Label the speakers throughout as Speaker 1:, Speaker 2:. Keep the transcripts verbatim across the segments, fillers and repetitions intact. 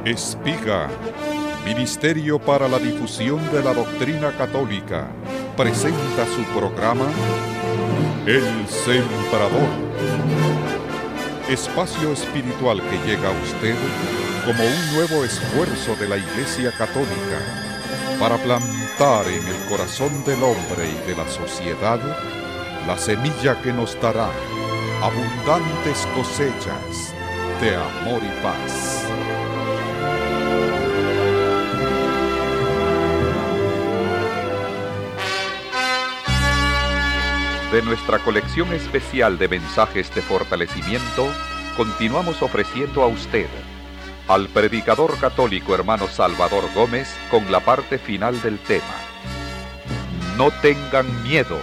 Speaker 1: Espiga, Ministerio para la Difusión de la Doctrina Católica, presenta su programa El Sembrador. Espacio espiritual que llega a usted como un nuevo esfuerzo de la Iglesia Católica para plantar en el corazón del hombre y de la sociedad la semilla que nos dará abundantes cosechas de amor y paz. De nuestra colección especial de mensajes de fortalecimiento, continuamos ofreciendo a usted, al predicador católico hermano Salvador Gómez, con la parte final del tema: No tengan miedo.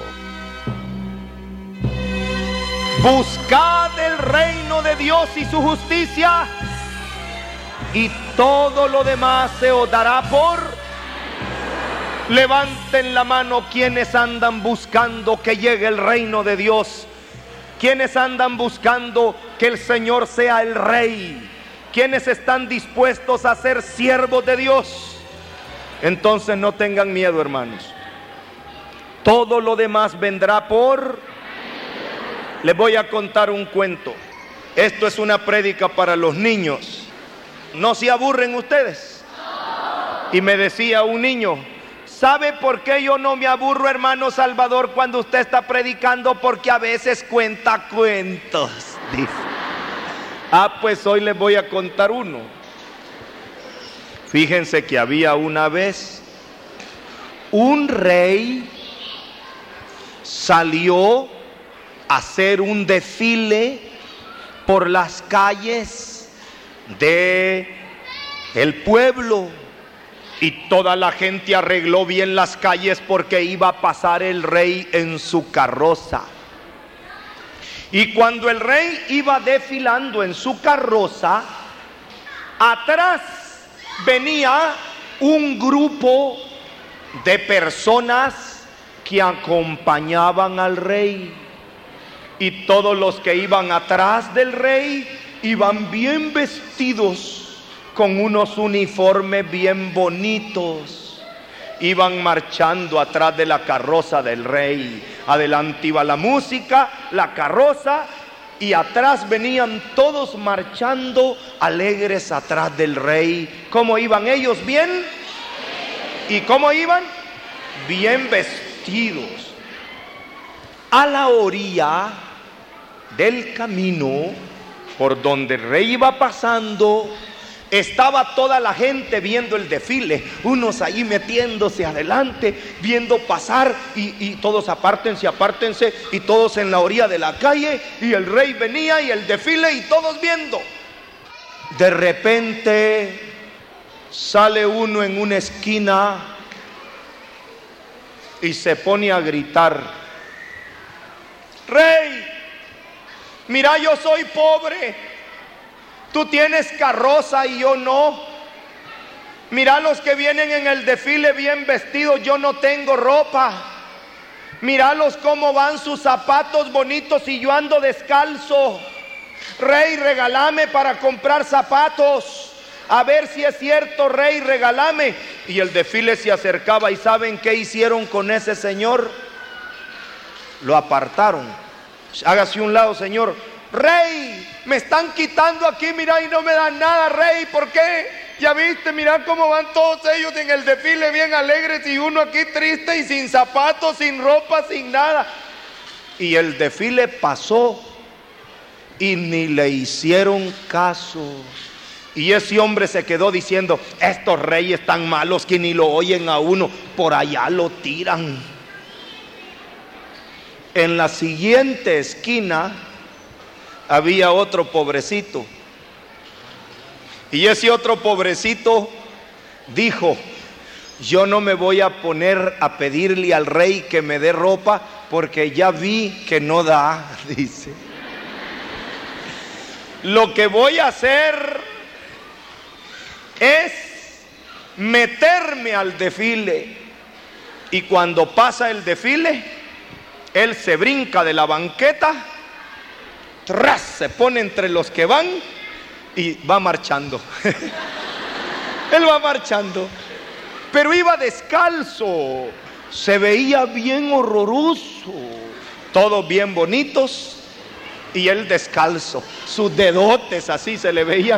Speaker 2: Buscad el reino de Dios y su justicia, y todo lo demás se os dará por... Levanten la mano quienes andan buscando que llegue el reino de Dios, quienes andan buscando que el Señor sea el Rey, quienes están dispuestos a ser siervos de Dios. Entonces no tengan miedo, hermanos. Todo lo demás vendrá por... Les voy a contar un cuento. Esto es una prédica para los niños. ¿No se aburren ustedes? Y me decía un niño: ¿sabe por qué yo no me aburro, hermano Salvador, cuando usted está predicando? Porque a veces cuenta cuentos, dice. Ah, pues hoy les voy a contar uno. Fíjense que había una vez un rey salió a hacer un desfile por las calles de el pueblo. Y toda la gente arregló bien las calles porque iba a pasar el rey en su carroza. Y cuando el rey iba desfilando en su carroza, atrás venía un grupo de personas que acompañaban al rey. Y todos los que iban atrás del rey iban bien vestidos, con unos uniformes bien bonitos. Iban marchando atrás de la carroza del rey. Adelante iba la música, la carroza, y atrás venían todos marchando alegres atrás del rey. ¿Cómo iban ellos? ¿Bien? ¿Y cómo iban? Bien vestidos. A la orilla del camino por donde el rey iba pasando, estaba toda la gente viendo el desfile, unos ahí metiéndose adelante, viendo pasar, y, y todos apártense, apártense, y todos en la orilla de la calle, y el rey venía y el desfile y todos viendo. De repente sale uno en una esquina y se pone a gritar: Rey, mira, yo soy pobre. Tú tienes carroza y yo no. Mira los que vienen en el desfile bien vestidos, yo no tengo ropa. Míralos cómo van, sus zapatos bonitos, y yo ando descalzo. Rey, regálame para comprar zapatos. A ver si es cierto, rey, regálame. Y el desfile se acercaba, y ¿saben qué hicieron con ese señor? Lo apartaron. Hágase un lado, señor. Rey, me están quitando aquí, mira, y no me dan nada, rey. ¿Por qué? Ya viste, mira cómo van todos ellos en el desfile bien alegres, y uno aquí triste y sin zapatos, sin ropa, sin nada. Y el desfile pasó y ni le hicieron caso. Y ese hombre se quedó diciendo: estos reyes tan malos que ni lo oyen a uno, por allá lo tiran. En la siguiente esquina había otro pobrecito, y ese otro pobrecito dijo: yo no me voy a poner a pedirle al rey que me dé ropa, porque ya vi que no da, dice. Lo que voy a hacer es meterme al desfile, y cuando pasa el desfile, él se brinca de la banqueta, tras, se pone entre los que van y va marchando. Él va marchando, pero iba descalzo. Se veía bien horroroso. Todos bien bonitos y él descalzo. Sus dedotes así se le veían.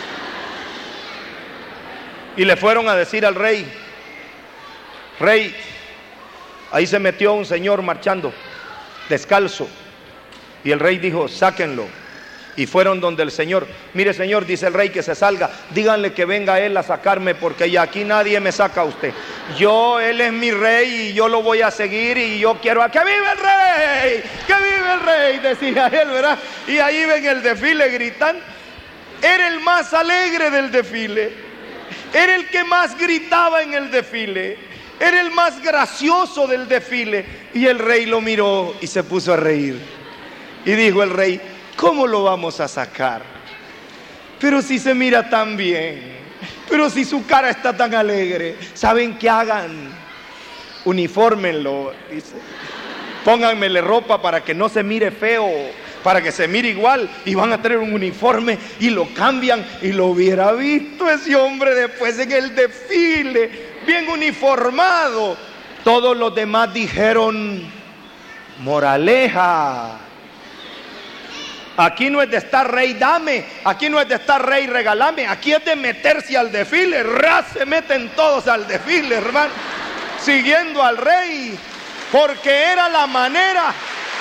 Speaker 2: Y le fueron a decir al rey: Rey, ahí se metió un señor marchando, descalzo. Y el rey dijo: sáquenlo. Y fueron donde el señor. Mire, señor, dice el rey, que se salga. Díganle que venga él a sacarme, porque ya aquí nadie me saca a usted. Yo, él es mi rey y yo lo voy a seguir y yo quiero a que vive el rey, que vive el rey, decía él, ¿verdad? Y ahí ven el desfile, gritan. Era el más alegre del desfile. Era el que más gritaba en el desfile. Era el más gracioso del desfile. Y el rey lo miró y se puso a reír. Y dijo el rey: ¿cómo lo vamos a sacar? Pero si se mira tan bien, pero si su cara está tan alegre. ¿Saben qué hagan? Unifórmenlo, dice. Pónganmele ropa para que no se mire feo, para que se mire igual, y van a tener un uniforme y lo cambian. Y lo hubiera visto ese hombre después en el desfile, bien uniformado. Todos los demás dijeron: moraleja, aquí no es de estar rey dame, aquí no es de estar rey regalame, aquí es de meterse al desfile. ¡Ras! Se meten todos al desfile, hermano, siguiendo al rey, porque era la manera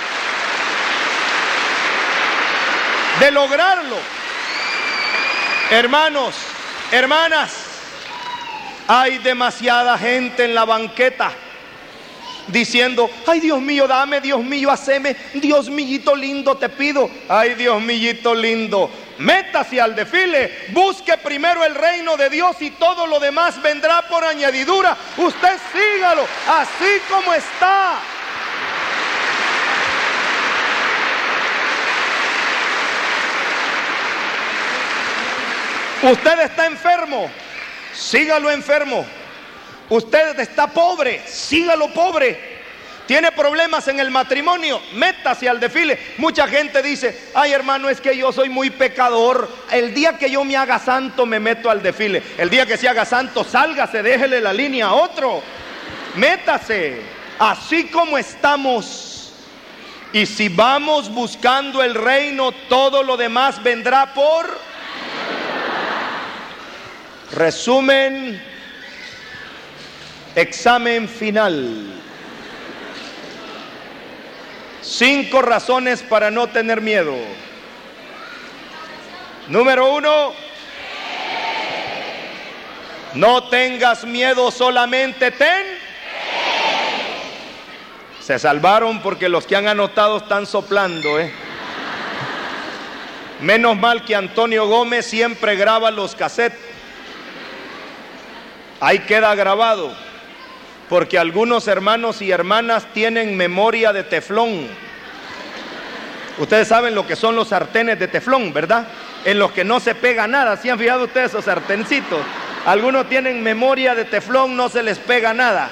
Speaker 2: de lograrlo. Hermanos, hermanas, hay demasiada gente en la banqueta diciendo: ay, Dios mío, dame, Dios mío, haceme, Dios mío lindo, te pido. Ay, Dios mío lindo, métase al desfile, busque primero el reino de Dios y todo lo demás vendrá por añadidura. Usted sígalo así como está. Usted está enfermo, sígalo enfermo. Usted está pobre, sígalo pobre. Tiene problemas en el matrimonio, métase al desfile. Mucha gente dice: ay, hermano, es que yo soy muy pecador. El día que yo me haga santo me meto al desfile. El día que se haga santo, sálgase, déjele la línea a otro. Métase, así como estamos. Y si vamos buscando el reino, todo lo demás vendrá por... Resumen, examen final. Cinco razones para no tener miedo. Número uno, no tengas miedo, solamente ten. Se salvaron porque los que han anotado están soplando, ¿eh? Menos mal que Antonio Gómez siempre graba los cassettes. Ahí queda grabado, porque algunos hermanos y hermanas tienen memoria de teflón. Ustedes saben lo que son los sartenes de teflón, ¿verdad? En los que no se pega nada. ¿Sí han fijado ustedes esos sartencitos? Algunos tienen memoria de teflón, no se les pega nada.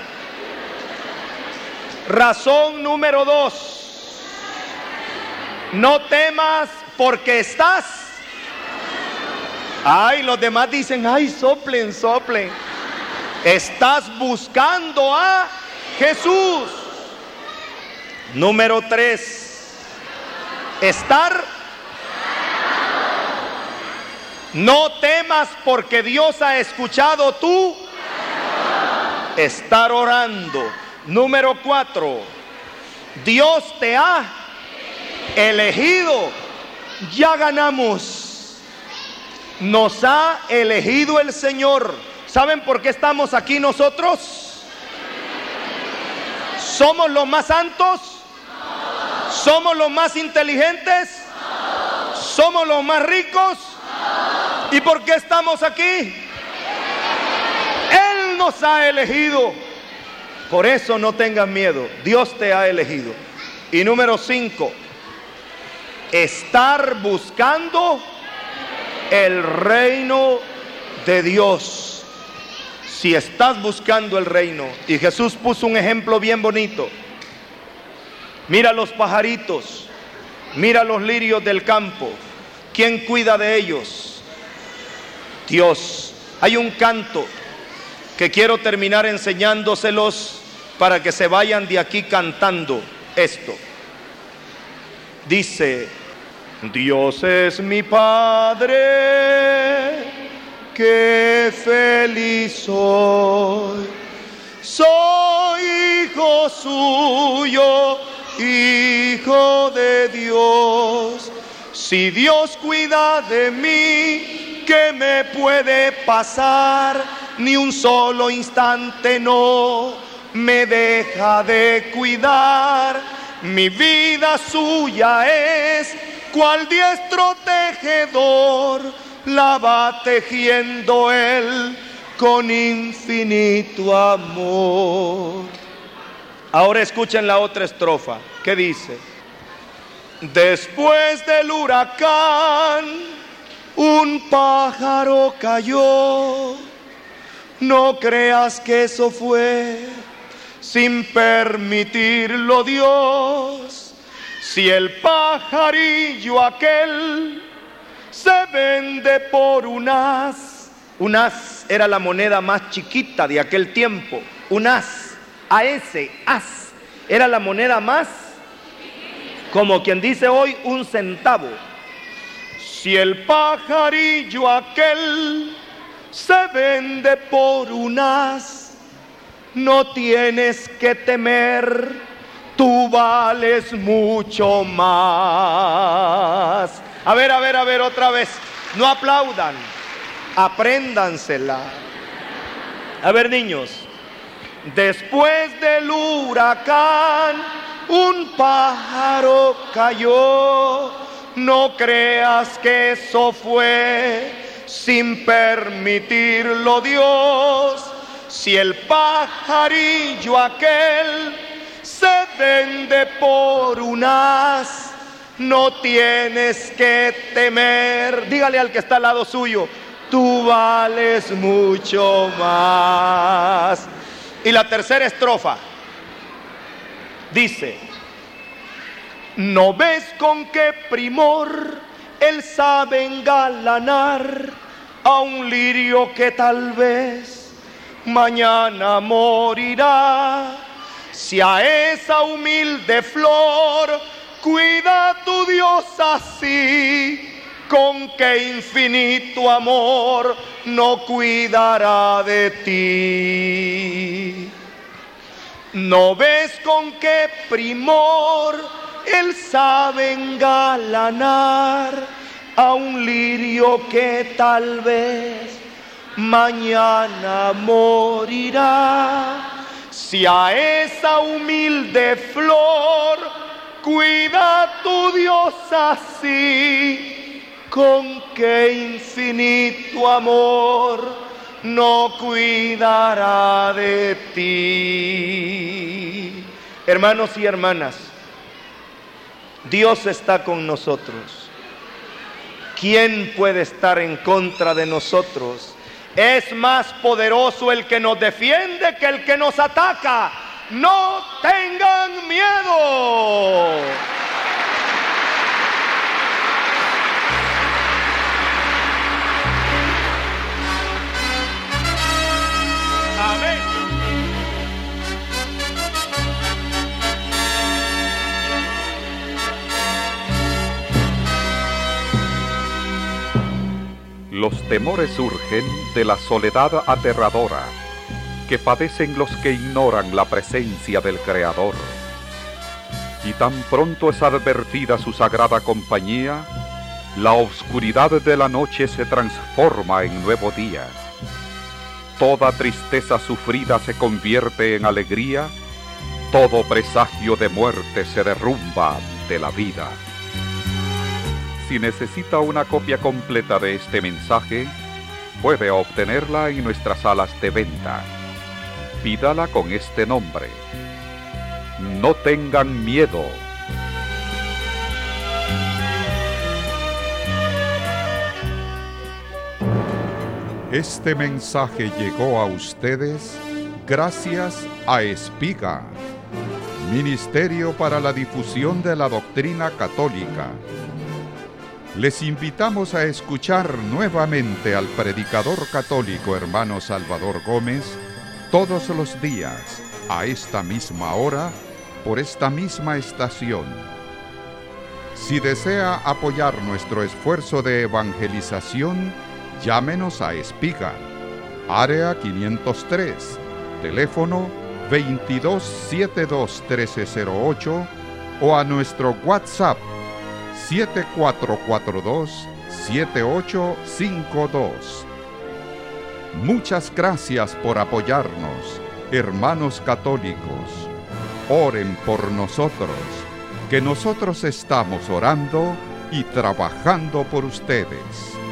Speaker 2: Razón número dos: no temas porque estás. Ay, los demás dicen: ay, soplen, soplen. Estás buscando a Jesús. Número tres, estar. No temas porque Dios ha escuchado tu estar orando. Número cuatro, Dios te ha elegido. Ya ganamos. Nos ha elegido el Señor. ¿Saben por qué estamos aquí nosotros? ¿Somos los más santos? ¿Somos los más inteligentes? ¿Somos los más ricos? ¿Y por qué estamos aquí? Él nos ha elegido. Por eso no tengas miedo. Dios te ha elegido. Y número cinco, estar buscando el reino de Dios. Si estás buscando el reino, y Jesús puso un ejemplo bien bonito. Mira los pajaritos, mira los lirios del campo. ¿Quién cuida de ellos? Dios. Hay un canto que quiero terminar enseñándoselos para que se vayan de aquí cantando esto. Dice: Dios es mi Padre, qué feliz soy. Soy hijo suyo, hijo de Dios. Si Dios cuida de mí, ¿qué me puede pasar? Ni un solo instante no me deja de cuidar. Mi vida suya es, cual diestro tejedor, la va tejiendo él con infinito amor. Ahora escuchen la otra estrofa, que dice: después del huracán, un pájaro cayó. No creas que eso fue sin permitirlo Dios. Si el pajarillo aquel se vende por un as, un as era la moneda más chiquita de aquel tiempo, un as, a ese as, era la moneda más, como quien dice hoy, un centavo. Si el pajarillo aquel se vende por un as, no tienes que temer, tú vales mucho más. A ver, a ver, a ver, otra vez, no aplaudan, apréndansela. A ver, niños. Después del huracán, un pájaro cayó. No creas que eso fue sin permitirlo Dios. Si el pajarillo aquel se vende por un as, no tienes que temer. Dígale al que está al lado suyo: tú vales mucho más. Y la tercera estrofa dice: ¿no ves con qué primor él sabe engalanar a un lirio que tal vez mañana morirá? Si a esa humilde flor cuida tu Dios así, con qué infinito amor no cuidará de ti. ¿No ves con qué primor él sabe engalanar a un lirio que tal vez mañana morirá? Si a esa humilde flor cuida tu Dios así, con qué infinito amor no cuidará de ti. Hermanos y hermanas, Dios está con nosotros. ¿Quién puede estar en contra de nosotros? Es más poderoso el que nos defiende que el que nos ataca. ¡No tengan miedo! Amén.
Speaker 1: Los temores surgen de la soledad aterradora que padecen los que ignoran la presencia del Creador. Y tan pronto es advertida su sagrada compañía, la oscuridad de la noche se transforma en nuevo día. Toda tristeza sufrida se convierte en alegría, todo presagio de muerte se derrumba ante la vida. Si necesita una copia completa de este mensaje, puede obtenerla en nuestras salas de venta. Pídala con este nombre: No tengan miedo. Este mensaje llegó a ustedes gracias a Espiga, Ministerio para la Difusión de la Doctrina Católica. Les invitamos a escuchar nuevamente al predicador católico hermano Salvador Gómez todos los días, a esta misma hora, por esta misma estación. Si desea apoyar nuestro esfuerzo de evangelización, llámenos a Espiga, área quinientos tres, teléfono veintidós setenta y dos trece cero ocho o a nuestro WhatsApp siete cuatro cuatro dos siete ocho cinco dos. Muchas gracias por apoyarnos, hermanos católicos. Oren por nosotros, que nosotros estamos orando y trabajando por ustedes.